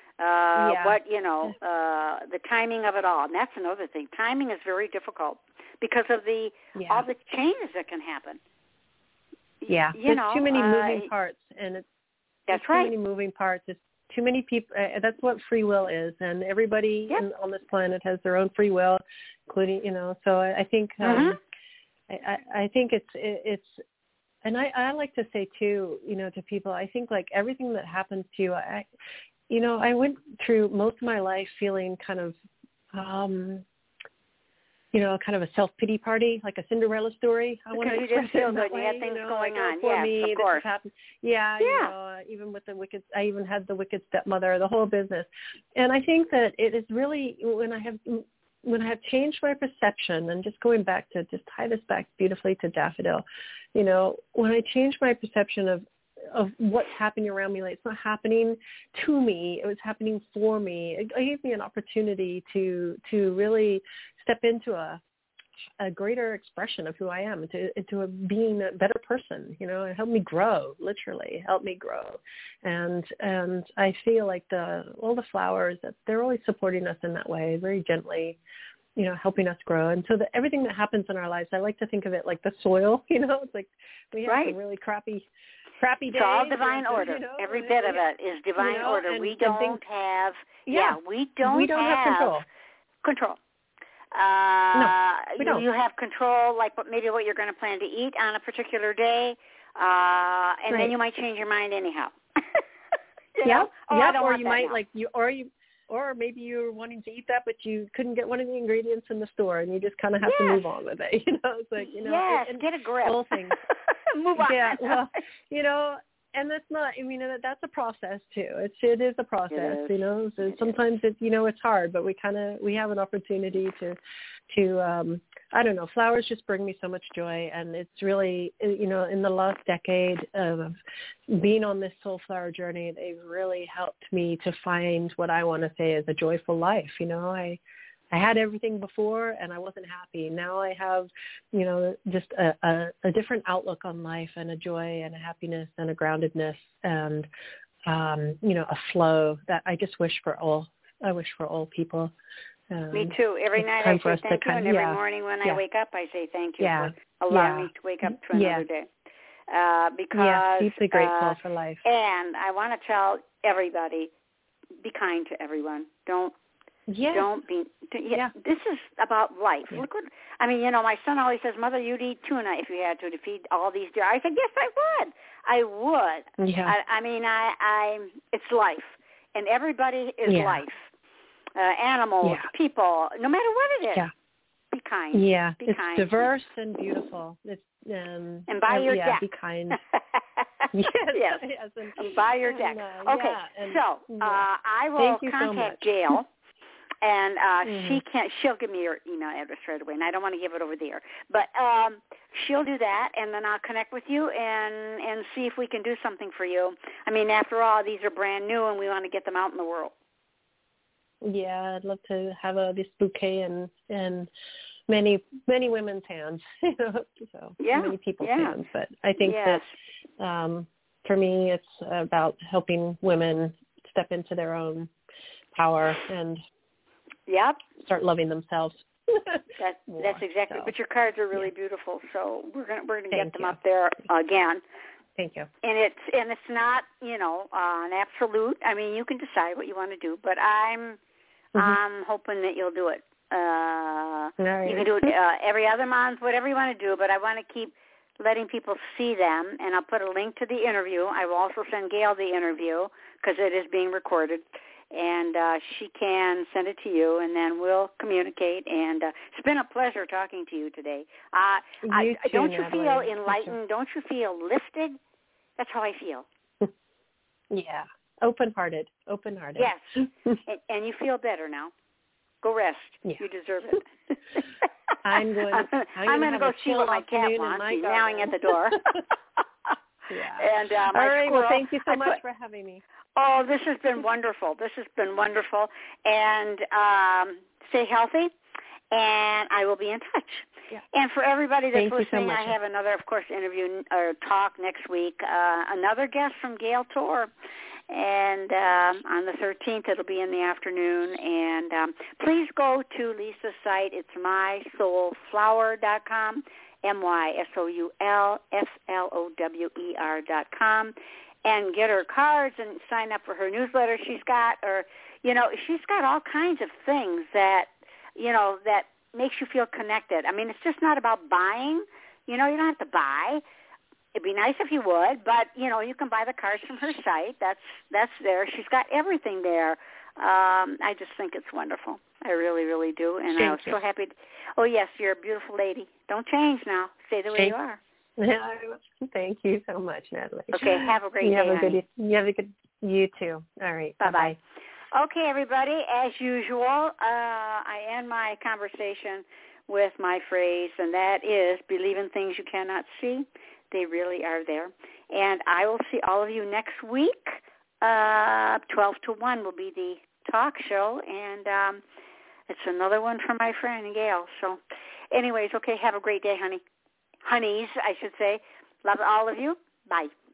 the timing of it all. And that's another thing. Timing is very difficult because of all the changes that can happen. Yeah. There's too many moving parts, and that's right. Too many moving parts. It's too many people. That's what free will is, and everybody on this planet has their own free will, including So I think I think it's. And I like to say too, to people, I think like everything that happens to you, I went through most of my life feeling kind of, kind of a self-pity party, like a Cinderella story. I want to just feel good. You had things going on. Yes, of course. Yeah. Even with the wicked, I even had the wicked stepmother, the whole business. And I think that it is really when I have changed my perception, and just going back to just tie this back beautifully to Daffodil, when I changed my perception of what's happening around me, like it's not happening to me, it was happening for me. It gave me an opportunity to really step into a greater expression of who I am, into being a better person. It helped me grow, literally helped me grow. And I feel like all the flowers, that they're always supporting us in that way, very gently, helping us grow. And so everything that happens in our lives, I like to think of it like the soil, it's like we have some really crappy days. It's all divine order. Every bit of it is divine order. We don't have control. No, we don't. You have control, like maybe what you're going to plan to eat on a particular day, and then you might change your mind anyhow. Or you might or maybe you're wanting to eat that, but you couldn't get one of the ingredients in the store, and you just kind of have to move on with it. It's like and get a grip. Whole thing. Move on. Yeah, well, and that's not. I mean, that's a process too. It is a process. So sometimes it's hard, but we have an opportunity to I don't know. Flowers just bring me so much joy, and it's really in the last decade of being on this soul flower journey, they've really helped me to find what I want to say is a joyful life. I had everything before and I wasn't happy. Now I have, just a different outlook on life, and a joy and a happiness and a groundedness and, a flow that I just wish for all. I wish for all people. Me too. Every night I say thank you, and every morning when I wake up I say thank you for allowing me to wake up to another day. Because deeply grateful for life. And I want to tell everybody, be kind to everyone. Don't Yeah. Don't be. This is about life. Yeah. Look what I mean. You know, my son always says, "Mother, you'd eat tuna if you had to feed all these deer." I said, "Yes, I would. I would." Yeah. I mean, it's life, and everybody is life. Animals, people, no matter what it is. Yeah. Be kind. Yeah. Be it's kind. diverse and beautiful. It's and buy your deck. Be kind. yes. And buy your deck. Okay. I will contact Gail. And she'll give me your email address right away, and I don't want to give it over the air. But she'll do that, and then I'll connect with you and see if we can do something for you. I mean, after all, these are brand new, and we want to get them out in the world. Yeah, I'd love to have this bouquet in many women's hands, so many people's hands. But I think that for me, it's about helping women step into their own power and start loving themselves. That's exactly. So. But your cards are really beautiful, so we're gonna get them up there again. Thank you. And it's not an absolute. I mean, you can decide what you want to do, but I'm hoping that you'll do it. You can do it every other month, whatever you want to do. But I want to keep letting people see them, and I'll put a link to the interview. I will also send Gail the interview because it is being recorded. And she can send it to you, and then we'll communicate. And it's been a pleasure talking to you today. Don't you feel enlightened? Don't you feel lifted? That's how I feel. Yeah, open-hearted. Yes, and you feel better now. Go rest. Yeah. You deserve it. I'm going to go see what my cat wants. He's meowing at the door. Yeah. And all right. Well, thank you so much for having me. Oh, this has been wonderful. And stay healthy, and I will be in touch. Yeah. And for everybody that's listening, I have another, of course, interview or talk next week. Another guest from Gail Torr. And on the 13th, it'll be in the afternoon. And please go to Lisa's site. It's mysoulflower.com, mysoulflower.com. And get her cards and sign up for her newsletter she's got. Or, she's got all kinds of things that, that makes you feel connected. I mean, it's just not about buying. You don't have to buy. It'd be nice if you would, but, you can buy the cards from her site. That's there. She's got everything there. I just think it's wonderful. I really, really do. And I was so happy. Oh, yes, you're a beautiful lady. Don't change now. Stay the way you are. Thank you so much, Natalie. Okay, have a great day. You too. All right. Bye-bye. Okay, everybody, as usual, I end my conversation with my phrase, and that is, believe in things you cannot see. They really are there. And I will see all of you next week. 12 to 1 will be the talk show, and it's another one from my friend Gail. So anyways, okay, have a great day, honeys, I should say. Love all of you. Bye.